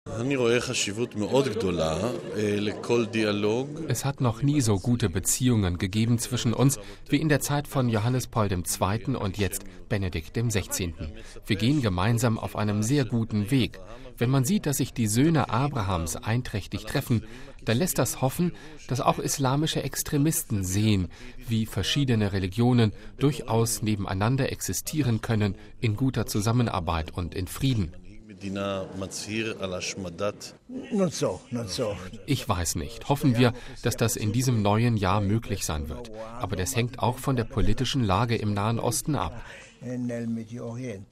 Es hat noch nie so gute Beziehungen gegeben zwischen uns wie in der Zeit von Johannes Paul II. Und jetzt Benedikt XVI. Wir gehen gemeinsam auf einem sehr guten Weg. Wenn man sieht, dass sich die Söhne Abrahams einträchtig treffen, dann lässt das hoffen, dass auch islamische Extremisten sehen, wie verschiedene Religionen durchaus nebeneinander existieren können, in guter Zusammenarbeit und in Frieden. Ich weiß nicht. Hoffen wir, dass das in diesem neuen Jahr möglich sein wird. Aber das hängt auch von der politischen Lage im Nahen Osten ab.